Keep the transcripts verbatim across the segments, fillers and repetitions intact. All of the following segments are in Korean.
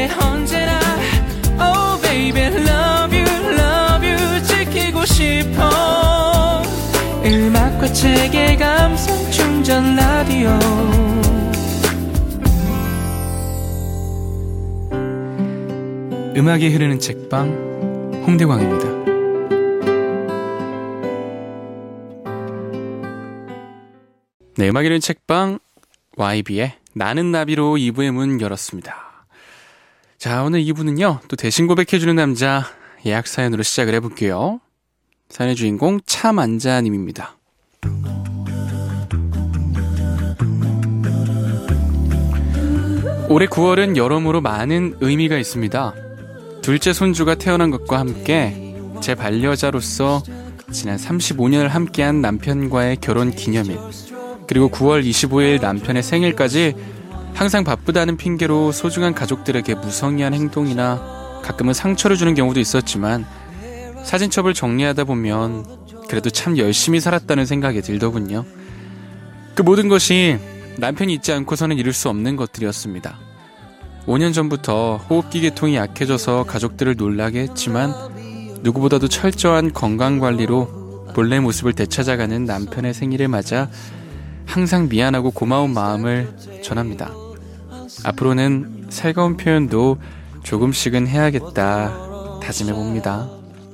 곁에 언제나 Oh baby love you love you 지키고 싶어 음악과 책의 감성 충전 라디오 음악이 흐르는 책방 홍대광입니다. 네, 음악이 흐르는 책방 와이비의 나는 나비로 이 부의 문 열었습니다. 자, 오늘 이 부는요 또 대신 고백해주는 남자 예약 사연으로 시작을 해볼게요. 사연의 주인공 차만자님입니다. 올해 구월은 여러모로 많은 의미가 있습니다. 둘째 손주가 태어난 것과 함께 제 반려자로서 지난 삼십오 년을 함께한 남편과의 결혼 기념일, 그리고 구월 이십오일 남편의 생일까지 항상 바쁘다는 핑계로 소중한 가족들에게 무성의한 행동이나 가끔은 상처를 주는 경우도 있었지만 사진첩을 정리하다 보면 그래도 참 열심히 살았다는 생각이 들더군요. 그 모든 것이 남편이 있지 않고서는 이룰 수 없는 것들이었습니다. 오 년 전부터 호흡기 계통이 약해져서 가족들을 놀라게 했지만 누구보다도 철저한 건강관리로 본래 모습을 되찾아가는 남편의 생일을 맞아 항상 미안하고 고마운 마음을 전합니다. 앞으로는 살가운 표현도 조금씩은 해야겠다 다짐해봅니다.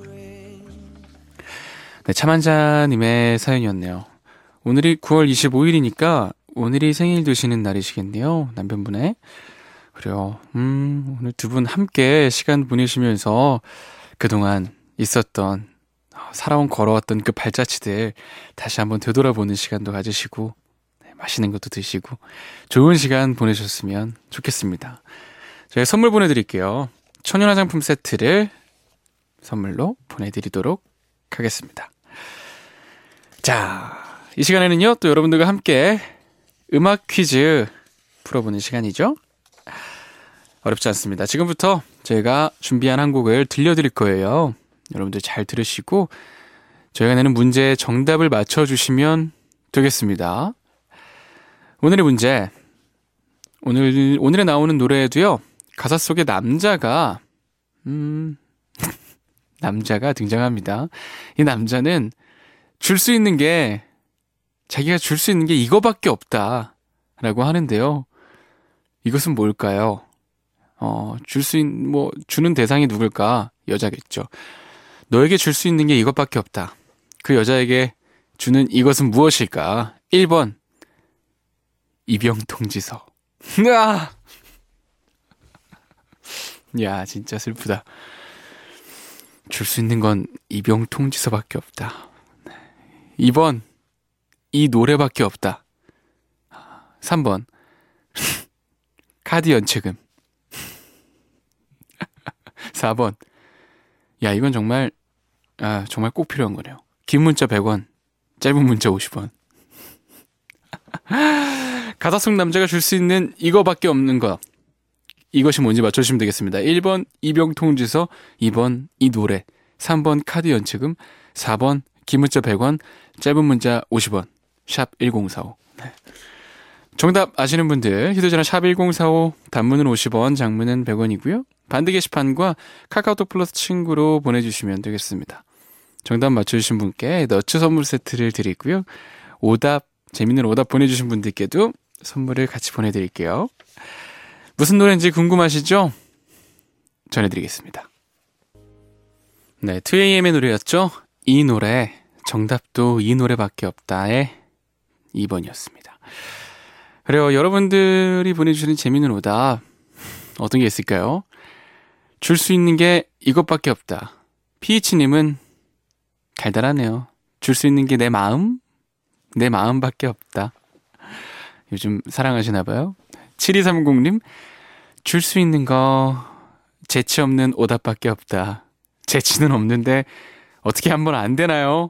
네, 차만자님의 사연이었네요. 오늘이 구월 이십오일이니까 오늘이 생일 되시는 날이시겠네요. 남편분의. 그래요. 음, 오늘 두 분 함께 시간 보내시면서 그동안 있었던, 살아온 걸어왔던 그 발자취들 다시 한번 되돌아보는 시간도 가지시고, 네, 맛있는 것도 드시고, 좋은 시간 보내셨으면 좋겠습니다. 저희 선물 보내드릴게요. 천연 화장품 세트를 선물로 보내드리도록 하겠습니다. 자, 이 시간에는요, 또 여러분들과 함께 음악 퀴즈 풀어보는 시간이죠. 어렵지 않습니다. 지금부터 제가 준비한 한 곡을 들려드릴 거예요. 여러분들 잘 들으시고 저희가 내는 문제의 정답을 맞춰주시면 되겠습니다. 오늘의 문제, 오늘, 오늘에 나오는 노래에도요, 가사 속에 남자가 음, 남자가 등장합니다. 이 남자는 줄 수 있는 게, 자기가 줄 수 있는 게 이거밖에 없다 라고 하는데요. 이것은 뭘까요? 어, 줄 수 있는, 뭐, 주는 대상이 누굴까? 여자겠죠. 너에게 줄 수 있는 게 이것밖에 없다. 그 여자에게 주는 이것은 무엇일까? 일 번, 입영통지서. 으아! 야, 진짜 슬프다. 줄 수 있는 건 입영통지서밖에 없다. 이 번, 이 노래밖에 없다. 삼 번, 카드 연체금. 사 번, 야, 이건 정말, 아, 정말 꼭 필요한 거네요. 긴 문자 백 원, 짧은 문자 오십 원. 가사 속 남자가 줄 수 있는 이거밖에 없는 것. 이것이 뭔지 맞춰주시면 되겠습니다. 일 번, 입영통지서, 이 번, 이 노래, 삼 번, 카드 연체금, 사 번, 긴 문자 백 원, 짧은 문자 오십 원, 샵 일공사오. 네. 정답 아시는 분들, 휴대전화 샵 일공사오, 단문은 오십 원, 장문은 백 원이고요. 반드 게시판과 카카오톡 플러스 친구로 보내주시면 되겠습니다. 정답 맞춰주신 분께 너츠 선물 세트를 드리고요. 오답, 재밌는 오답 보내주신 분들께도 선물을 같이 보내드릴게요. 무슨 노래인지 궁금하시죠? 전해드리겠습니다. 네, 투에이엠의 노래였죠. 이 노래, 정답도 이 노래밖에 없다의 이 번이었습니다. 그래요, 여러분들이 보내주시는 재밌는 오답 어떤 게 있을까요? 줄 수 있는 게 이것밖에 없다. 피이치님은 달달하네요. 줄 수 있는 게 내 마음? 내 마음밖에 없다. 요즘 사랑하시나봐요. 칠이삼공님, 줄 수 있는 거 재치 없는 오답밖에 없다. 재치는 없는데 어떻게 한번 안 되나요?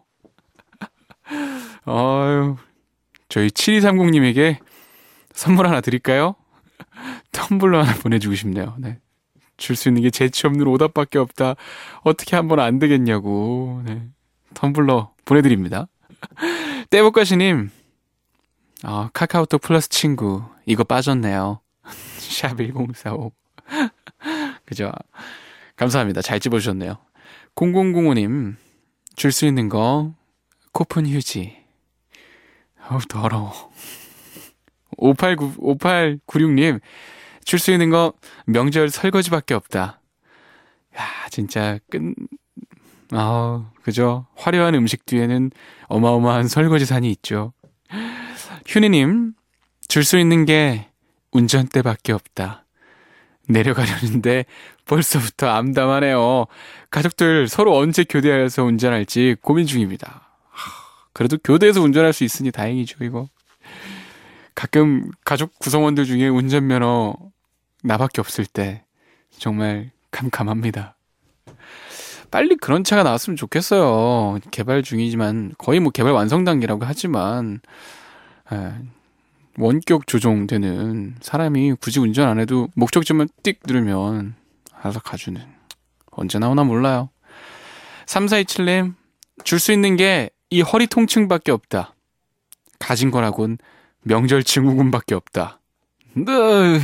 어휴, 저희 칠이삼공님에게 선물 하나 드릴까요? 텀블러 하나 보내주고 싶네요. 네. 줄 수 있는 게 재치 없는 오답밖에 없다. 어떻게 한번 안 되겠냐고. 네. 텀블러 보내드립니다. 떼복가시님, 아, 카카오톡 플러스 친구 이거 빠졌네요. 샵 일공사오. 그죠? 감사합니다. 잘 집어주셨네요. 공공공오 님, 줄 수 있는 거, 코푼 휴지. 어우, 더러워. 오팔구, 오팔구육 님, 줄 수 있는 거, 명절 설거지밖에 없다. 야, 진짜, 끝, 아, 그죠? 화려한 음식 뒤에는 어마어마한 설거지산이 있죠. 휴니님, 줄 수 있는 게 운전대밖에 없다. 내려가려는데 벌써부터 암담하네요. 가족들 서로 언제 교대하여서 운전할지 고민 중입니다. 그래도 교대에서 운전할 수 있으니 다행이죠, 이거. 가끔 가족 구성원들 중에 운전면허 나밖에 없을 때 정말 캄캄합니다. 빨리 그런 차가 나왔으면 좋겠어요. 개발 중이지만 거의 뭐 개발 완성 단계라고 하지만 에, 원격 조종되는 사람이 굳이 운전 안 해도 목적지만 띡 누르면 알아서 가주는 언제 나오나 몰라요. 삼사이칠님, 줄 수 있는 게 이 허리 통증밖에 없다. 가진 거라곤 명절 증후군밖에 없다. 네.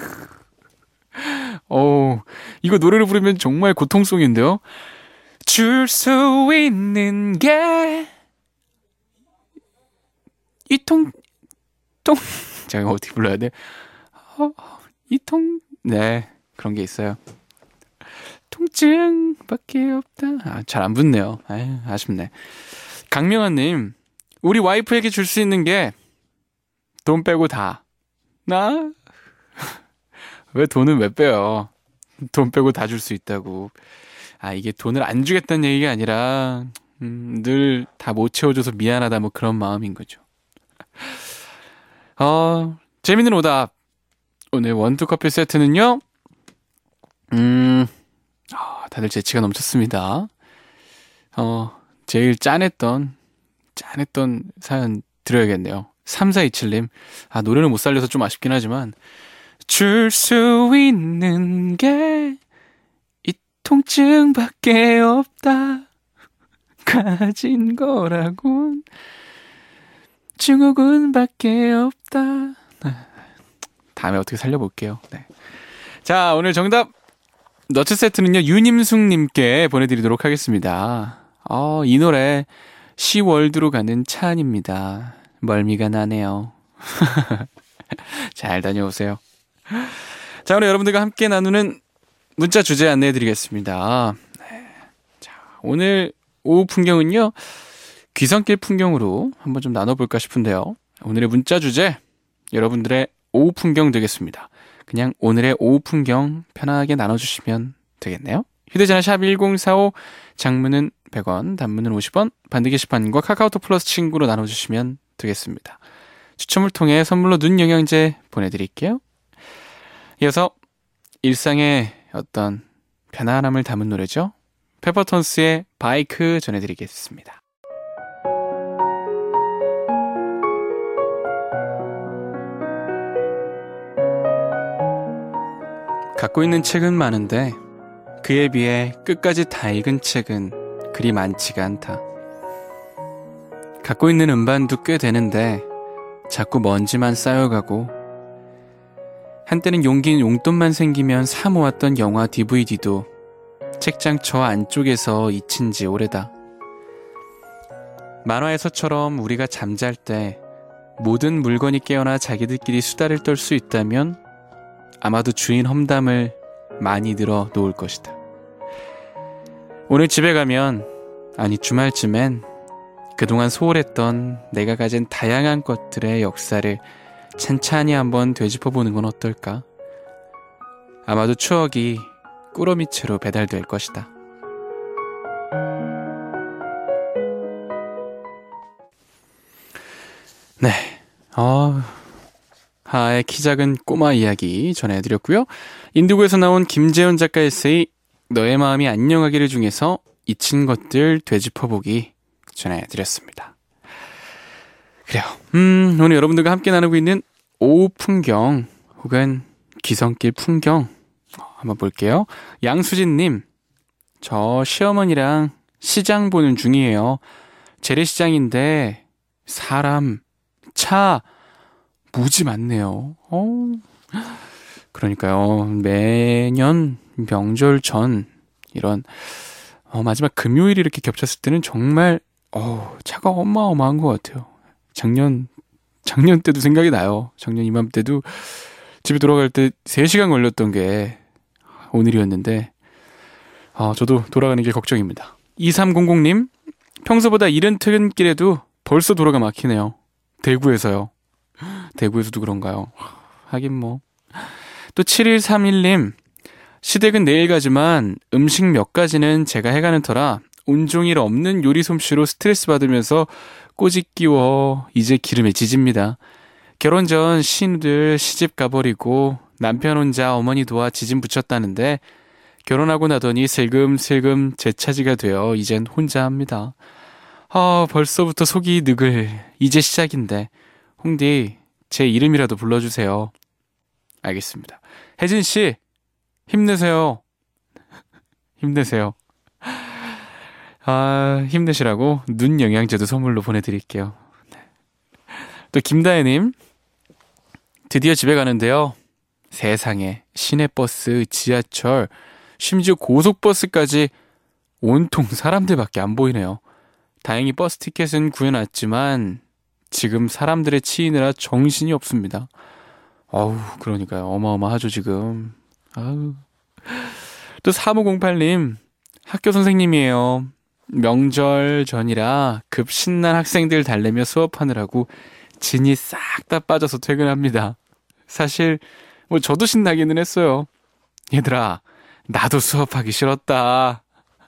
어, 이거 노래를 부르면 정말 고통송인데요. 줄 수 있는 게 이 통, 통, 제가 어떻게 불러야 돼? 어, 이 통, 네, 그런 게 있어요. 통증밖에 없다. 아, 잘 안 붙네요. 아유, 아쉽네. 강명환님, 우리 와이프에게 줄 수 있는 게 돈 빼고 다. 나? 왜 돈은 왜 빼요? 돈 빼고 다 줄 수 있다고. 아, 이게 돈을 안 주겠다는 얘기가 아니라 음, 늘 다 못 채워줘서 미안하다 뭐 그런 마음인 거죠. 어, 재밌는 오답. 오늘 원투커피 세트는요. 음, 아, 다들 재치가 넘쳤습니다. 어, 제일 짠했던 짠했던 사연 들어야겠네요. 삼사이칠님, 아, 노래를 못 살려서 좀 아쉽긴 하지만 줄 수 있는 게 이 통증밖에 없다. 가진 거라곤 증후군밖에 없다. 다음에 어떻게 살려볼게요. 네. 자, 오늘 정답 너츠 세트는요, 유님숙님께 보내드리도록 하겠습니다. 어, 이 노래 시월드로 가는 차 안입니다. 멀미가 나네요. 잘 다녀오세요. 자, 오늘 여러분들과 함께 나누는 문자 주제 안내해드리겠습니다. 네. 자, 오늘 오후 풍경은요, 귀성길 풍경으로 한번 좀 나눠볼까 싶은데요. 오늘의 문자 주제, 여러분들의 오후 풍경 되겠습니다. 그냥 오늘의 오후 풍경 편하게 나눠주시면 되겠네요. 휴대전화 샵 일공사오, 장문은 백 원, 단문은 오십 원, 반드 게시판과 카카오톡 플러스 친구로 나눠주시면 되겠습니다. 추첨을 통해 선물로 눈 영양제 보내드릴게요. 이어서 일상의 어떤 편안함을 담은 노래죠. 페퍼톤스의 바이크 전해드리겠습니다. 갖고 있는 책은 많은데 그에 비해 끝까지 다 읽은 책은 그리 많지가 않다. 갖고 있는 음반도 꽤 되는데 자꾸 먼지만 쌓여가고, 한때는 용긴 용돈만 생기면 사 모았던 영화 디브이디도 책장 저 안쪽에서 잊힌 지 오래다. 만화에서처럼 우리가 잠잘 때 모든 물건이 깨어나 자기들끼리 수다를 떨 수 있다면 아마도 주인 험담을 많이 늘어 놓을 것이다. 오늘 집에 가면, 아니 주말쯤엔 그동안 소홀했던 내가 가진 다양한 것들의 역사를 찬찬히 한번 되짚어보는 건 어떨까? 아마도 추억이 꾸러미채로 배달될 것이다. 네, 어, 하의 키 작은 꼬마 이야기 전해드렸고요. 인디고에서 나온 김재현 작가 에세이 너의 마음이 안녕하기를 중에서 잊힌 것들 되짚어보기 전해드렸습니다. 그래요. 음, 오늘 여러분들과 함께 나누고 있는 오후 풍경 혹은 귀성길 풍경 한번 볼게요. 양수진님, 저 시어머니랑 시장 보는 중이에요. 재래시장인데 사람, 차 무지 많네요. 어, 그러니까요. 매년 명절 전 이런 어, 마지막 금요일이 이렇게 겹쳤을 때는 정말 어, 차가 어마어마한 것 같아요. 작년 작년 때도 생각이 나요. 작년 이맘때도 집에 돌아갈 때 세 시간 걸렸던 게 오늘이었는데 어, 저도 돌아가는 길 걱정입니다. 이삼공공님 평소보다 이른 퇴근길에도 벌써 도로가 막히네요. 대구에서요. 대구에서도 그런가요? 하긴 뭐. 또 칠일삼일님 시댁은 내일 가지만 음식 몇 가지는 제가 해가는 터라 온종일 없는 요리 솜씨로 스트레스 받으면서 꼬집 끼워 이제 기름에 지집니다. 결혼 전 신우들 시집 가버리고 남편 혼자 어머니 도와 지짐 붙였다는데 결혼하고 나더니 슬금슬금 제 차지가 되어 이젠 혼자 합니다. 아, 벌써부터 속이 느글. 이제 시작인데 홍디 제 이름이라도 불러주세요. 알겠습니다. 혜진씨 힘내세요. 힘내세요. 아, 힘내시라고 눈 영양제도 선물로 보내드릴게요. 또 김다혜님 드디어 집에 가는데요. 세상에 시내버스, 지하철, 심지어 고속버스까지 온통 사람들밖에 안 보이네요. 다행히 버스 티켓은 구해놨지만 지금 사람들의 치이느라 정신이 없습니다. 어우, 그러니까요. 어마어마하죠 지금. 아우. 또 삼오공팔님 학교 선생님이에요. 명절 전이라 급 신난 학생들 달래며 수업하느라고 진이 싹 다 빠져서 퇴근합니다. 사실 뭐 저도 신나기는 했어요. 얘들아 나도 수업하기 싫었다.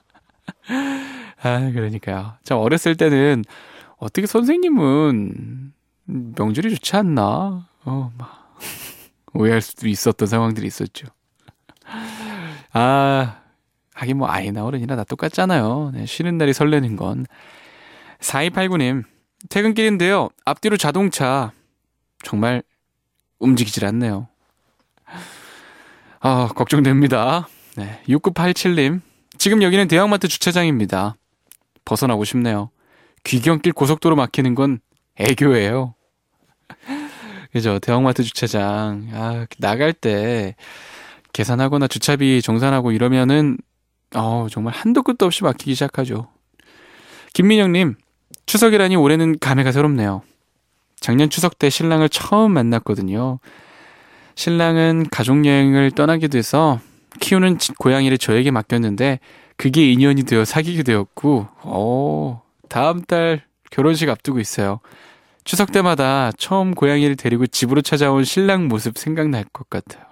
아, 그러니까요. 참 어렸을 때는 어떻게 선생님은 명절이 좋지 않나? 어, 막 오해할 수도 있었던 상황들이 있었죠. 아, 하긴 뭐 아이나 어른이나 다 똑같잖아요. 네, 쉬는 날이 설레는 건. 사이팔구님 퇴근길인데요. 앞뒤로 자동차 정말 움직이질 않네요. 아, 걱정됩니다. 네, 육구팔칠님 지금 여기는 대형마트 주차장입니다. 벗어나고 싶네요. 귀경길 고속도로 막히는 건 애교예요. 그죠? 대형마트 주차장. 아, 나갈 때 계산하거나 주차비 정산하고 이러면은 어, 정말 한도 끝도 없이 막히기 시작하죠. 김민영님 추석이라니 올해는 감회가 새롭네요. 작년 추석 때 신랑을 처음 만났거든요. 신랑은 가족여행을 떠나게 돼서 키우는 고양이를 저에게 맡겼는데 그게 인연이 되어 사귀게 되었고 오, 다음 달 결혼식 앞두고 있어요. 추석 때마다 처음 고양이를 데리고 집으로 찾아온 신랑 모습 생각날 것 같아요.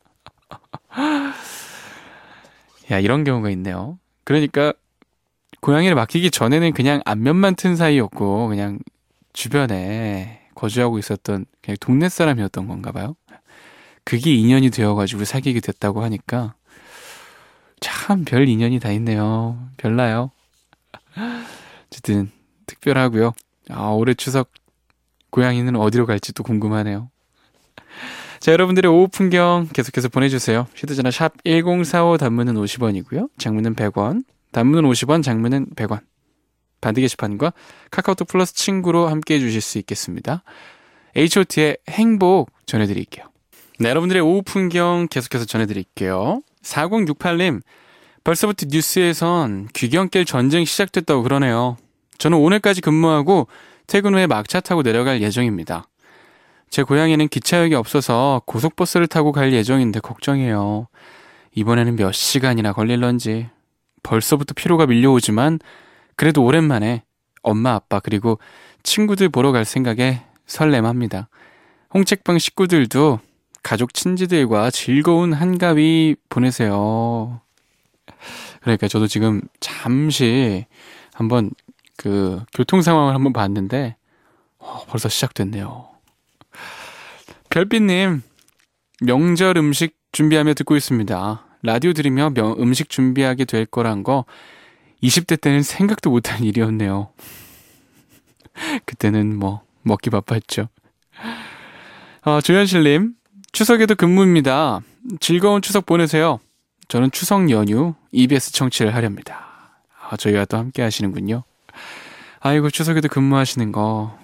야, 이런 경우가 있네요. 그러니까 고양이를 맡기기 전에는 그냥 안면만 튼 사이였고 그냥 주변에 거주하고 있었던 그냥 동네 사람이었던 건가 봐요. 그게 인연이 되어가지고 사귀게 됐다고 하니까 참 별 인연이 다 있네요. 별나요? 어쨌든 특별하고요. 아, 올해 추석 고양이는 어디로 갈지 또 궁금하네요. 자, 여러분들의 오후 풍경 계속해서 보내주세요. 휴대전화 샵 일공사오 단문은 오십 원이고요. 장문은 백 원. 단문은 오십 원, 장문은 백 원. 반드 게시판과 카카오톡 플러스 친구로 함께 해주실 수 있겠습니다. 에이치 오 티의 행복 전해드릴게요. 네, 여러분들의 오후 풍경 계속해서 전해드릴게요. 사공육팔님 벌써부터 뉴스에선 귀경길 전쟁 시작됐다고 그러네요. 저는 오늘까지 근무하고 퇴근 후에 막차 타고 내려갈 예정입니다. 제 고향에는 기차역이 없어서 고속버스를 타고 갈 예정인데 걱정이에요. 이번에는 몇 시간이나 걸릴런지. 벌써부터 피로가 밀려오지만 그래도 오랜만에 엄마 아빠 그리고 친구들 보러 갈 생각에 설렘합니다. 홍책방 식구들도 가족 친지들과 즐거운 한가위 보내세요. 그러니까 저도 지금 잠시 한번 그 교통 상황을 한번 봤는데 어, 벌써 시작됐네요. 별빛님 명절 음식 준비하며 듣고 있습니다. 라디오 들으며 명, 음식 준비하게 될 거란 거 이십 대 때는 생각도 못한 일이었네요. 그때는 뭐 먹기 바빴죠. 어, 조현실님 추석에도 근무입니다. 즐거운 추석 보내세요. 저는 추석 연휴 이비에스 청취를 하렵니다. 아, 저희와 또 함께 하시는군요. 아이고 추석에도 근무하시는 거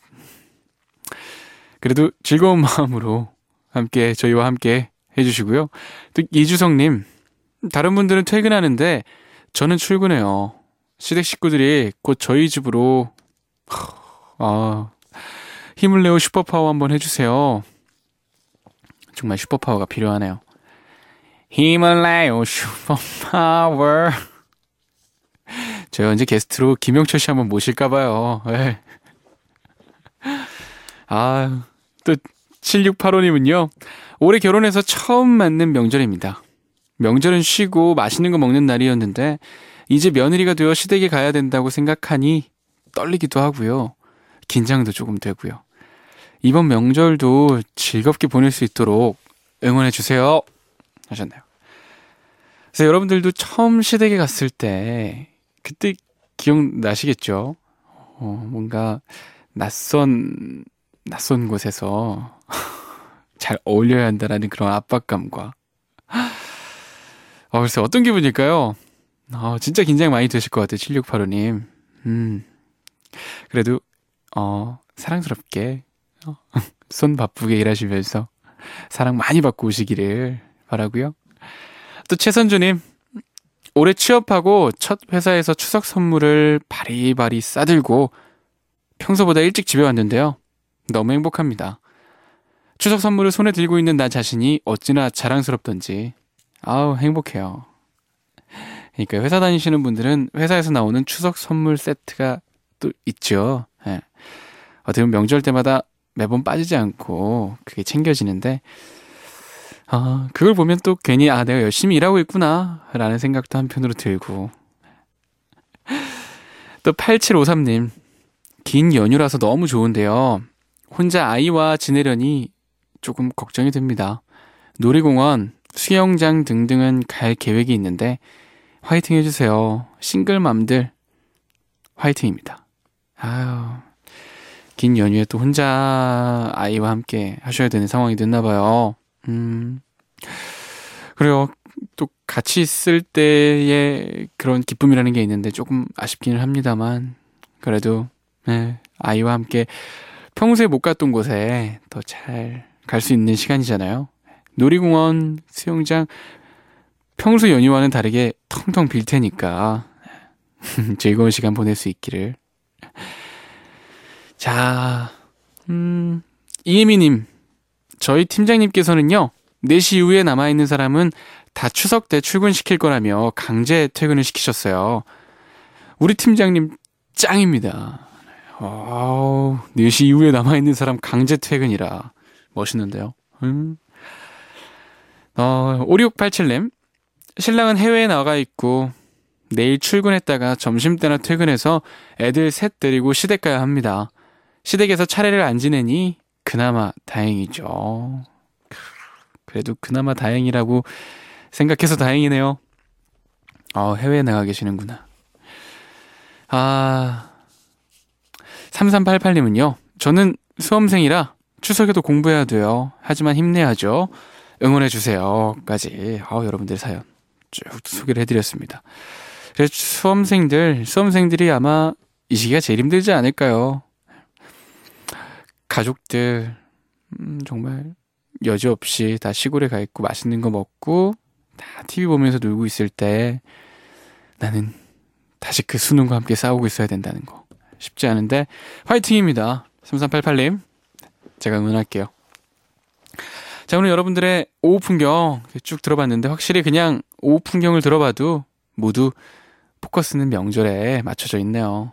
그래도 즐거운 마음으로 함께 저희와 함께 해주시고요. 또 이주성님 다른 분들은 퇴근하는데 저는 출근해요. 시댁 식구들이 곧 저희 집으로 아, 힘을 내어 슈퍼파워 한번 해주세요. 정말 슈퍼파워가 필요하네요. 힘을 내요 슈퍼파워. 제가 언제 게스트로 김영철 씨 한번 모실까봐요. 네. 아, 또 칠육팔오님은요. 올해 결혼해서 처음 맞는 명절입니다. 명절은 쉬고 맛있는 거 먹는 날이었는데 이제 며느리가 되어 시댁에 가야 된다고 생각하니 떨리기도 하고요. 긴장도 조금 되고요. 이번 명절도 즐겁게 보낼 수 있도록 응원해주세요. 하셨나요? 그래서 여러분들도 처음 시댁에 갔을 때 그때 기억나시겠죠? 어, 뭔가 낯선 낯선 곳에서 잘 어울려야 한다라는 그런 압박감과 어, 글쎄 어떤 기분일까요? 어, 진짜 긴장 많이 되실 것 같아요. 칠육팔오님. 음, 그래도 어, 사랑스럽게 어, 손 바쁘게 일하시면서 사랑 많이 받고 오시기를 바라고요. 또 최선주님, 올해 취업하고 첫 회사에서 추석 선물을 바리바리 싸들고 평소보다 일찍 집에 왔는데요. 너무 행복합니다. 추석 선물을 손에 들고 있는 나 자신이 어찌나 자랑스럽던지 아우 행복해요. 그러니까 회사 다니시는 분들은 회사에서 나오는 추석 선물 세트가 또 있죠. 예. 어떻게 보면 명절 때마다 매번 빠지지 않고 그게 챙겨지는데 아, 그걸 보면 또 괜히 아 내가 열심히 일하고 있구나 라는 생각도 한편으로 들고 또 팔칠오삼님 긴 연휴라서 너무 좋은데요. 혼자 아이와 지내려니 조금 걱정이 됩니다. 놀이공원, 수영장 등등은 갈 계획이 있는데 화이팅 해주세요. 싱글맘들 화이팅입니다. 아유, 긴 연휴에 또 혼자 아이와 함께 하셔야 되는 상황이 됐나봐요. 음, 그래요. 또 같이 있을 때의 그런 기쁨이라는 게 있는데 조금 아쉽기는 합니다만 그래도 네, 아이와 함께 평소에 못 갔던 곳에 더 잘 갈 수 있는 시간이잖아요. 놀이공원, 수영장 평소 연휴와는 다르게 텅텅 빌 테니까 즐거운 시간 보낼 수 있기를. 자, 음, 이혜미님, 저희 팀장님께서는요 네 시 이후에 남아있는 사람은 다 추석 때 출근시킬 거라며 강제 퇴근을 시키셨어요. 우리 팀장님 짱입니다. 와우, 네 시 이후에 남아있는 사람 강제 퇴근이라 멋있는데요. 음. 어, 오육팔칠님 신랑은 해외에 나가 있고 내일 출근했다가 점심때나 퇴근해서 애들 셋 데리고 시댁 가야 합니다. 시댁에서 차례를 안 지내니 그나마 다행이죠. 그래도 그나마 다행이라고 생각해서 다행이네요. 어, 해외에 나가 계시는구나. 아, 삼삼팔팔님은요. 저는 수험생이라 추석에도 공부해야 돼요. 하지만 힘내야죠. 응원해주세요. 까지. 어, 여러분들 사연 쭉 소개를 해드렸습니다. 그래서 수험생들, 수험생들이 아마 이 시기가 제일 힘들지 않을까요? 가족들, 음, 정말 여지없이 다 시골에 가 있고 맛있는 거 먹고 다 티비 보면서 놀고 있을 때 나는 다시 그 수능과 함께 싸우고 있어야 된다는 거 쉽지 않은데 화이팅입니다. 삼삼팔팔님 제가 응원할게요. 자, 오늘 여러분들의 오후 풍경 쭉 들어봤는데 확실히 그냥 오후 풍경을 들어봐도 모두 포커스는 명절에 맞춰져 있네요.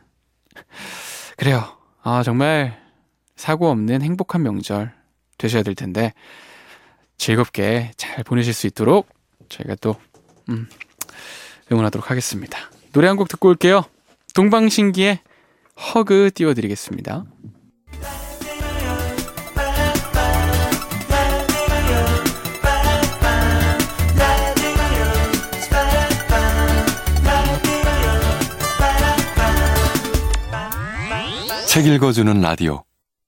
그래요. 아, 정말 사고 없는 행복한 명절 되셔야 될 텐데 즐겁게 잘 보내실 수 있도록 저희가 또 음, 응원하도록 하겠습니다. 노래 한 곡 듣고 올게요. 동방신기의 허그 띄워드리겠습니다. 책 읽어주는 라디오.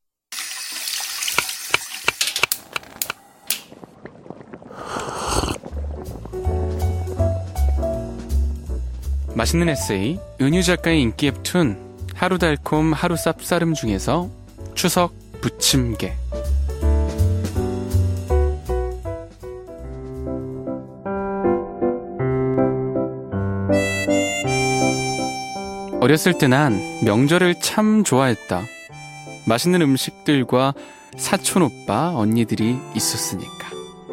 맛있는 에세이, 은유 작가의 인기 웹툰 하루 달콤 하루 쌉싸름 중에서 추석 부침개. 어렸을 때 난 명절을 참 좋아했다. 맛있는 음식들과 사촌 오빠, 언니들이 있었으니까.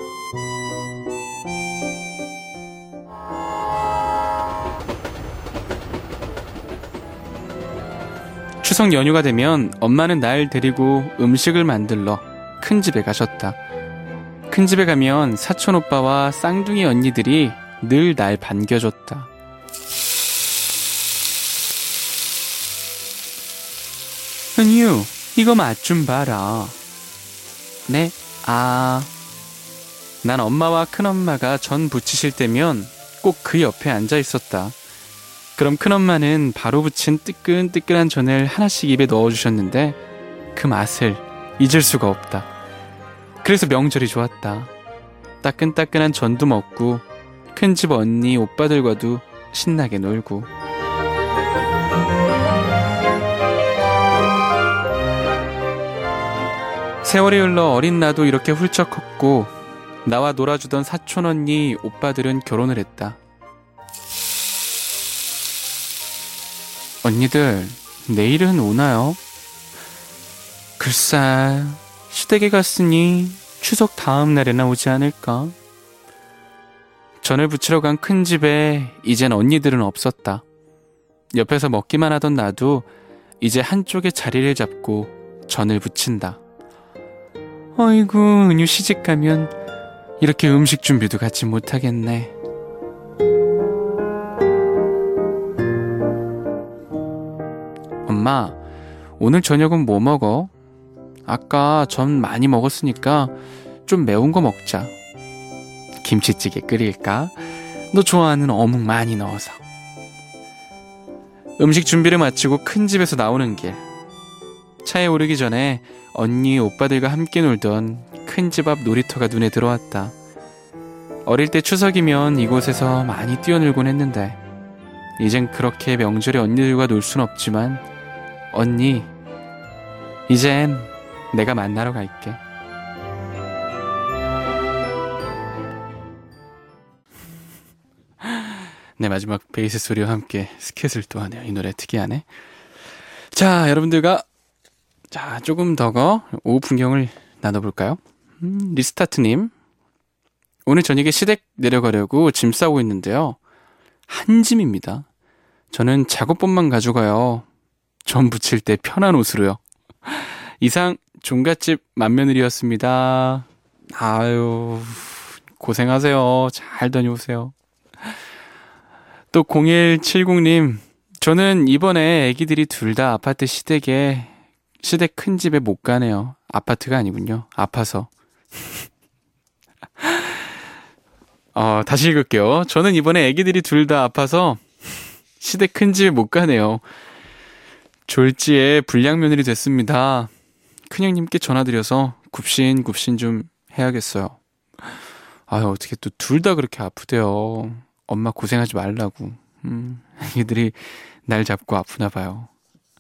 추석 연휴가 되면 엄마는 날 데리고 음식을 만들러 큰 집에 가셨다. 큰 집에 가면 사촌 오빠와 쌍둥이 언니들이 늘 날 반겨줬다. 은유, 이거 맛 좀 봐라. 네? 아... 난 엄마와 큰엄마가 전 부치실 때면 꼭 그 옆에 앉아 있었다. 그럼 큰엄마는 바로 부친 뜨끈뜨끈한 전을 하나씩 입에 넣어주셨는데 그 맛을 잊을 수가 없다. 그래서 명절이 좋았다. 따끈따끈한 전도 먹고 큰집 언니, 오빠들과도 신나게 놀고. 세월이 흘러 어린 나도 이렇게 훌쩍 컸고 나와 놀아주던 사촌 언니, 오빠들은 결혼을 했다. 언니들, 내일은 오나요? 글쎄, 시댁에 갔으니 추석 다음 날에나 오지 않을까? 전을 부치러 간 큰 집에 이젠 언니들은 없었다. 옆에서 먹기만 하던 나도 이제 한쪽에 자리를 잡고 전을 부친다. 어이구, 은유 시집 가면 이렇게 음식 준비도 같이 못하겠네. 엄마, 오늘 저녁은 뭐 먹어? 아까 전 많이 먹었으니까 좀 매운 거 먹자. 김치찌개 끓일까? 너 좋아하는 어묵 많이 넣어서. 음식 준비를 마치고 큰 집에서 나오는 길. 차에 오르기 전에 언니, 오빠들과 함께 놀던 큰 집 앞 놀이터가 눈에 들어왔다. 어릴 때 추석이면 이곳에서 많이 뛰어놀곤 했는데 이젠 그렇게 명절에 언니들과 놀 순 없지만 언니, 이젠 내가 만나러 갈게. 네, 마지막 베이스 소리와 함께 스캣을 또 하네요. 이 노래 특이하네. 자, 여러분들과 자 조금 더 오후 풍경을 나눠볼까요? 음, 리스타트님, 오늘 저녁에 시댁 내려가려고 짐 싸고 있는데요. 한 짐입니다. 저는 작업복만 가져가요. 전 부칠 때 편한 옷으로요. 이상 종갓집 맏며느리였습니다. 아유, 고생하세요. 잘 다녀오세요. 또 공일칠공님, 저는 이번에 애기들이 둘 다 아파트 시댁에 시댁 큰 집에 못 가네요. 아파트가 아니군요. 아파서. 어, 다시 읽을게요. 저는 이번에 애기들이 둘 다 아파서 시댁 큰 집에 못 가네요. 졸지에 불량며느리 됐습니다. 큰형님께 전화드려서 굽신굽신 좀 해야겠어요. 아유, 어떻게 또 둘 다 그렇게 아프대요. 엄마 고생하지 말라고. 음, 애기들이 날 잡고 아프나 봐요.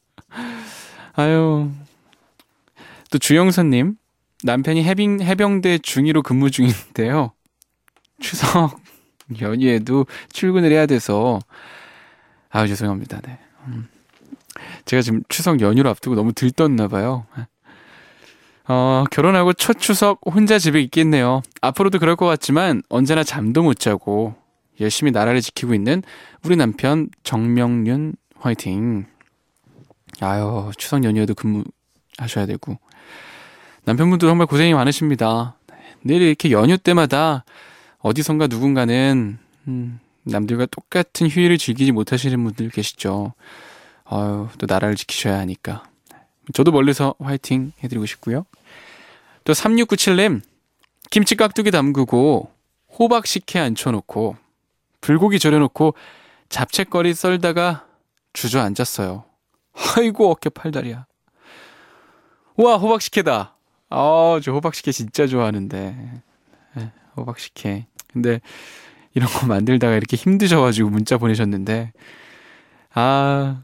아유. 또 주영선님, 남편이 해빙, 해병대 중위로 근무 중인데요. 추석 연휴에도 출근을 해야 돼서 아유, 죄송합니다. 네. 음. 제가 지금 추석 연휴를 앞두고 너무 들떴나 봐요. 어, 결혼하고 첫 추석 혼자 집에 있겠네요. 앞으로도 그럴 것 같지만 언제나 잠도 못 자고 열심히 나라를 지키고 있는 우리 남편 정명윤 화이팅. 아유, 추석 연휴에도 근무하셔야 되고 남편분도 정말 고생이 많으십니다. 늘 이렇게 연휴 때마다 어디선가 누군가는 음, 남들과 똑같은 휴일을 즐기지 못하시는 분들 계시죠. 아유, 또 나라를 지키셔야 하니까 저도 멀리서 화이팅 해드리고 싶고요. 또 삼육구칠님, 김치 깍두기 담그고 호박 식혜 앉혀놓고 불고기 절여놓고 잡채거리 썰다가 주저앉았어요. 아이고, 어깨 팔다리야. 우와, 호박 식혜다. 아, 저 호박 식혜 진짜 좋아하는데. 네, 호박 식혜. 근데 이런 거 만들다가 이렇게 힘드셔가지고 문자 보내셨는데, 아,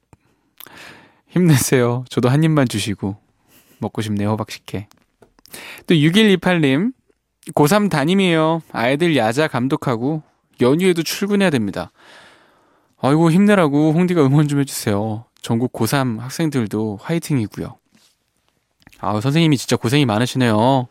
힘내세요. 저도 한 입만 주시고 먹고 싶네요, 호박 식혜. 또 육일이팔님, 고삼 담임이에요. 아이들 야자 감독하고 연휴에도 출근해야 됩니다. 아이고 힘내라고 홍디가 응원 좀 해주세요. 전국 고삼 학생들도 화이팅이고요. 아우 선생님이 진짜 고생이 많으시네요.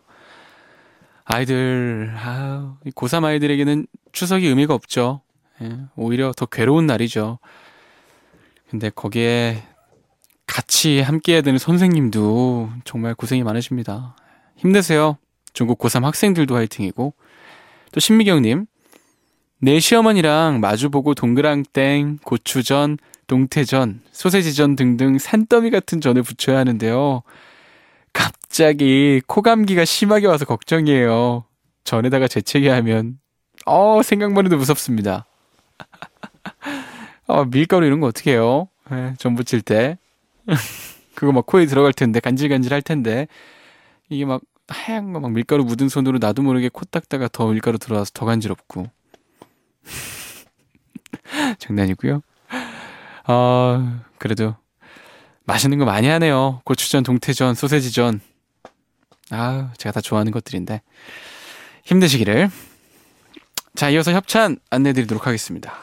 아이들 아우, 고삼 아이들에게는 추석이 의미가 없죠. 예, 오히려 더 괴로운 날이죠. 근데 거기에 같이 함께해야 되는 선생님도 정말 고생이 많으십니다. 힘내세요. 전국 고삼 학생들도 화이팅이고. 또 신미경님, 내 시어머니랑 마주보고 동그랑땡, 고추전, 동태전, 소세지전 등등 산더미 같은 전을 부쳐야 하는데요. 갑자기 코감기가 심하게 와서 걱정이에요. 전에다가 재채기 하면 어 생각만 해도 무섭습니다. 어, 밀가루 이런 거 어떻게 해요? 네, 전 부칠 때 그거 막 코에 들어갈 텐데 간질간질 할 텐데 이게 막 하얀 거 막 밀가루 묻은 손으로 나도 모르게 코 닦다가 더 밀가루 들어와서 더 간지럽고. 장난이고요. 어, 그래도 맛있는 거 많이 하네요. 고추전, 동태전, 소세지전. 아, 제가 다 좋아하는 것들인데 힘내시기를. 자, 이어서 협찬 안내드리도록 하겠습니다.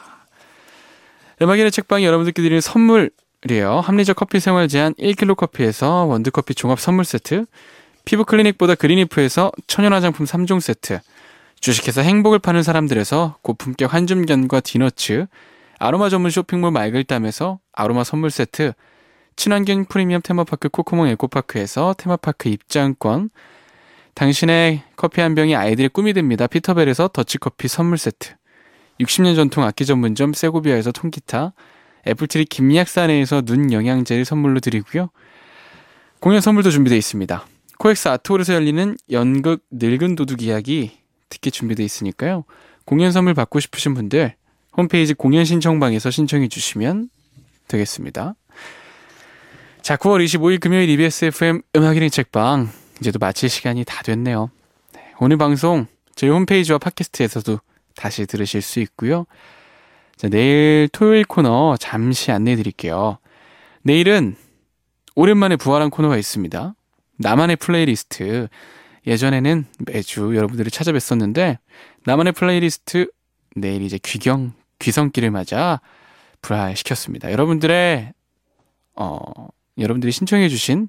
음악인의 책방이 여러분들께 드리는 선물이에요. 합리적 커피 생활 제한 일 킬로그램 커피에서 원두커피 종합 선물 세트, 피부 클리닉보다 그린이프에서 천연 화장품 삼 종 세트, 주식회사 행복을 파는 사람들에서 고품격 한줌견과 디너츠, 아로마 전문 쇼핑몰 마이글담에서 아로마 선물 세트, 친환경 프리미엄 테마파크 코코몽 에코파크에서 테마파크 입장권, 당신의 커피 한 병이 아이들의 꿈이 됩니다. 피터벨에서 더치커피 선물 세트, 육십 년 전통 악기 전문점 세고비아에서 통기타, 애플트리 김약사네에서 눈 영양제를 선물로 드리고요. 공연 선물도 준비되어 있습니다. 코엑스 아트홀에서 열리는 연극 늙은 도둑 이야기 티켓 준비되어 있으니까요. 공연 선물 받고 싶으신 분들 홈페이지 공연 신청방에서 신청해 주시면 되겠습니다. 자, 구월 이십오일 금요일 이비에스 에프엠 음악인의 책방 이제도 마칠 시간이 다 됐네요. 네, 오늘 방송 저희 홈페이지와 팟캐스트에서도 다시 들으실 수 있고요. 자, 내일 토요일 코너 잠시 안내해 드릴게요. 내일은 오랜만에 부활한 코너가 있습니다. 나만의 플레이리스트. 예전에는 매주 여러분들을 찾아뵀었는데 나만의 플레이리스트 내일 이제 귀경, 귀성길을 맞아 부활시켰습니다. 여러분들의 어, 여러분들이 신청해 주신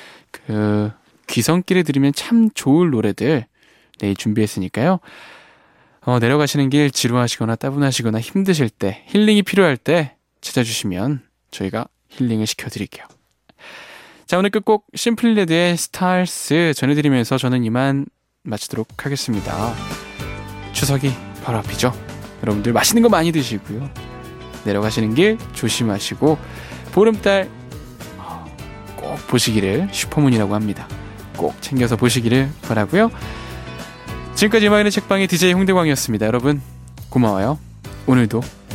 그 귀성길에 들으면 참 좋을 노래들 내일 준비했으니까요. 어, 내려가시는 길 지루하시거나 따분하시거나 힘드실 때, 힐링이 필요할 때 찾아주시면 저희가 힐링을 시켜드릴게요. 자, 오늘 끝곡 심플레드의 스타일스 전해드리면서 저는 이만 마치도록 하겠습니다. 추석이 바로 앞이죠. 여러분들 맛있는 거 많이 드시고요. 내려가시는 길 조심하시고 보름달 꼭 보시기를, 슈퍼문이라고 합니다. 꼭 챙겨서 보시기를 바라고요. 지금까지 음악인의 책방의 디제이 홍대광이었습니다. 여러분 고마워요. 오늘도